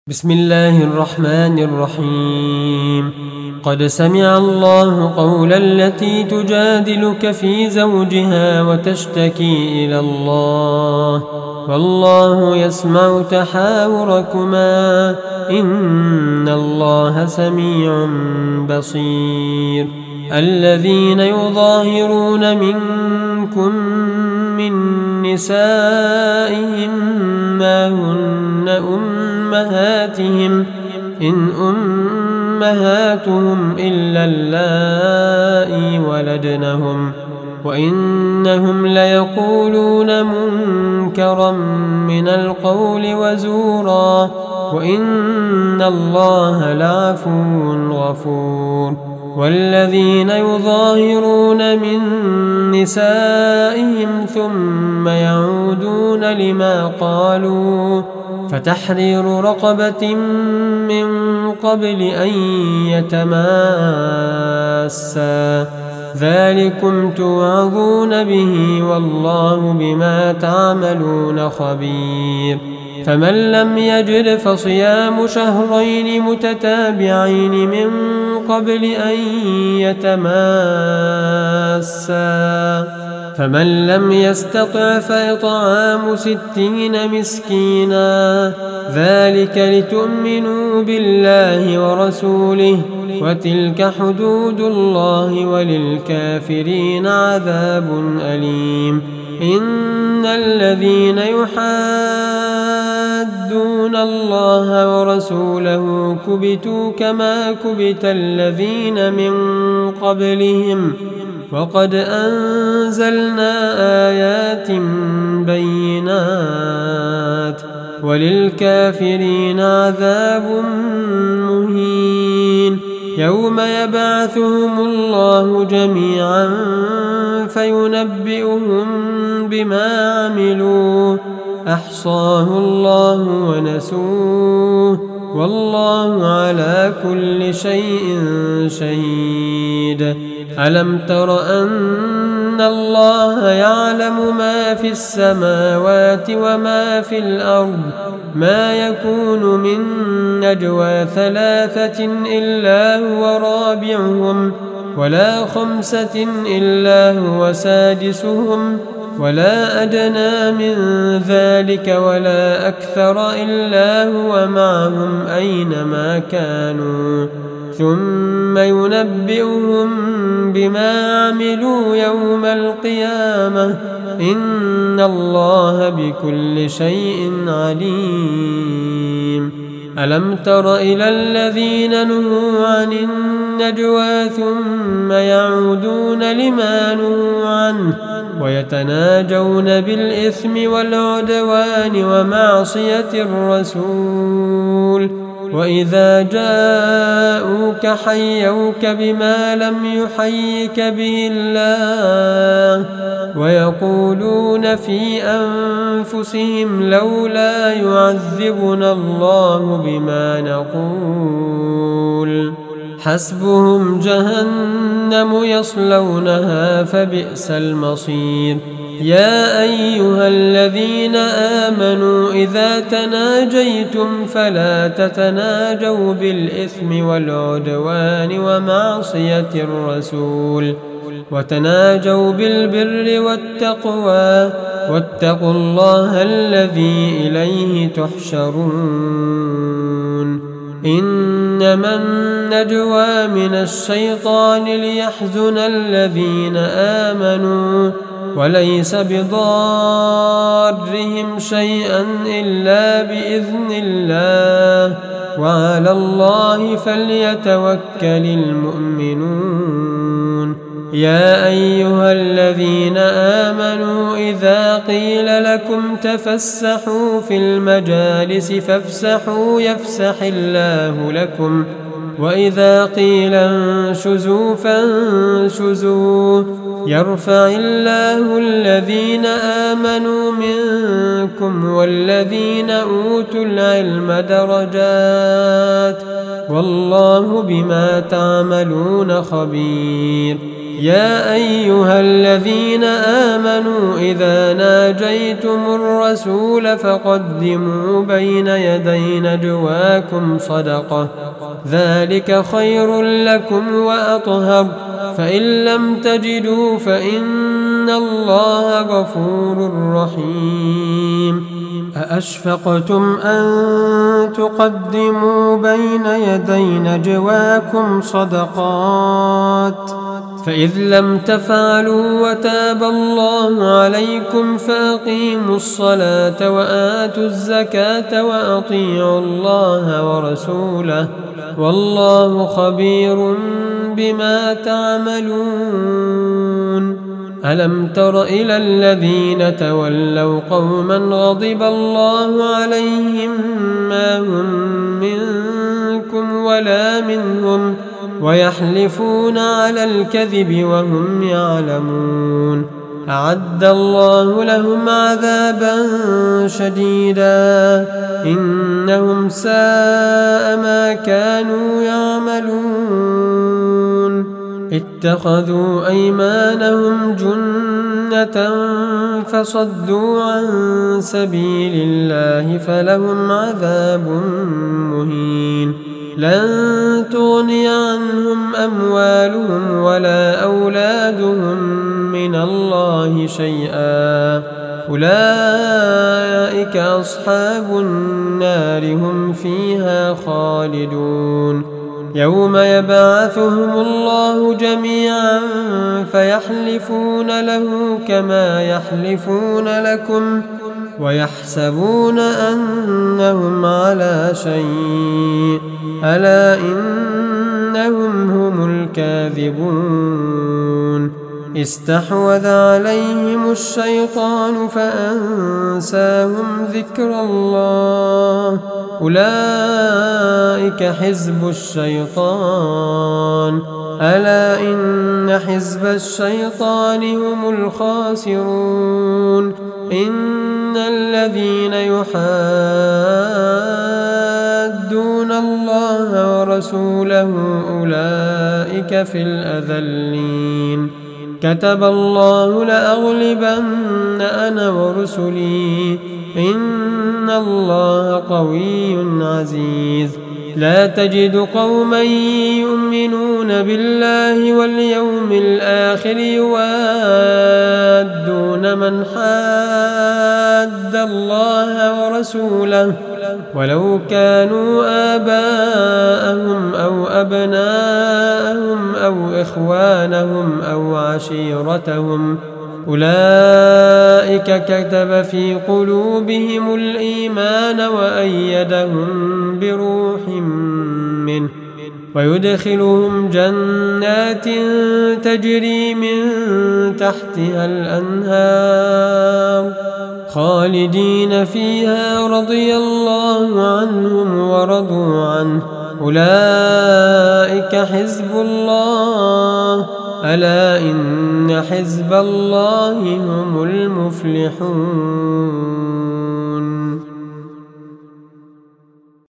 بسم الله الرحمن الرحيم. قد سمع الله قول التي تجادلك في زوجها وتشتكي إلى الله والله يسمع تحاوركما إن الله سميع بصير. الذين يظاهرون منكم من نسائهم ما هن أمهاتهم إن أمهاتهم إلا اللائي ولدنهم وإنهم ليقولون منكرا من القول وزورا وإن الله لعفو غفور. والذين يظاهرون من نسائهم ثم يعودون لما قالوا فتحرير رقبة من قبل أن يتماسا ذلكم توعظون به والله بما تعملون خبير. فمن لم يجد فصيام شهرين متتابعين من قبل أن يتماسا فمن لم يستطع فإطعام 60 مسكينا ذلك لتؤمنوا بالله ورسوله وتلك حدود الله وللكافرين عذاب أليم. إن الذين يحادون الله ورسوله كبتوا كما كبت الذين من قبلهم وقد أنزلنا آيات بينات وللكافرين عذاب مهين. يوم يبعثهم الله جميعا فينبئهم بما عملوا أحصاه الله ونسوه والله على كل شيء شهيد. ألم تر أن الله يعلم ما في السماوات وما في الأرض ما يكون من نجوى 3 إلا هو رابعهم ولا 5 إلا هو سادسهم ولا أدنى من ذلك ولا أكثر إلا هو معهم أينما كانوا ثم ينبئهم بما عملوا يوم القيامة إن الله بكل شيء عليم. ألم تر إلى الذين نهوا عن النجوى ثم يعودون لما نهوا عنه ويتناجون بالإثم والعدوان ومعصية الرسول وإذا جاءوك حيوك بما لم يحيك به الله ويقولون في أنفسهم لولا يعذبنا الله بما نقول حسبهم جهنم يصلونها فبئس المصير. يا أيها الذين آمنوا إذا تناجيتم فلا تتناجوا بالإثم والعدوان ومعصية الرسول وتناجوا بالبر والتقوى واتقوا الله الذي إليه تحشرون. إنما النجوى من الشيطان ليحزن الذين آمنوا وليس بضارهم شيئا إلا بإذن الله وعلى الله فليتوكل المؤمنون. يا أيها الذين آمنوا إذا قيل لكم تفسحوا في المجالس فافسحوا يفسح الله لكم وإذا قيل انشزوا فانشزوا يرفع الله الذين آمنوا منكم والذين أوتوا العلم درجات والله بما تعملون خبير. يا أيها الذين آمنوا إذا ناجيتم الرسول فقدموا بين يدي نجواكم صدقة ذلك خير لكم وأطهر فإن لم تجدوا فإن الله غفور رحيم أأشفقتم أن تقدموا بين يدي نجواكم صدقات فإذ لم تفعلوا وتاب الله عليكم فأقيموا الصلاة وآتوا الزكاة وأطيعوا الله ورسوله والله خبير بما تعملون ألم تر إلى الذين تولوا قوما غضب الله عليهم ما هم منكم ولا منهم ويحلفون على الكذب وهم يعلمون أعد الله لهم عذابا شديدا إنهم ساء ما كانوا يعملون اتخذوا أيمانهم جنة فصدوا عن سبيل الله فلهم عذاب مهين لن تغني عنهم أموالهم ولا أولادهم من الله شيئا أولئك أصحاب النار هم فيها خالدون يوم يبعثهم الله جميعا فيحلفون له كما يحلفون لكم ويحسبون أنهم على شيء ألا إنهم هم الكاذبون استحوذ عليهم الشيطان فأنساهم ذكر الله أولئك حزب الشيطان ألا إن حزب الشيطان هم الخاسرون إن الذين يحادون الله ورسوله أولئك في الأذلين كتب الله لأغلبن أنا ورسلي إن الله قوي عزيز لا تجد قوما يؤمنون بالله واليوم الآخر يوادون من حاد الله ورسوله ولو كانوا آباءهم أو أبناءهم أو إخوانهم أو عشيرتهم أولئك كتب في قلوبهم الإيمان وأيدهم بروح منه ويدخلهم جنات تجري من تحتها الأنهار خالدين فيها رضي الله عنهم ورضوا عنه أولئك حزب الله ألا إن حزب الله هم المفلحون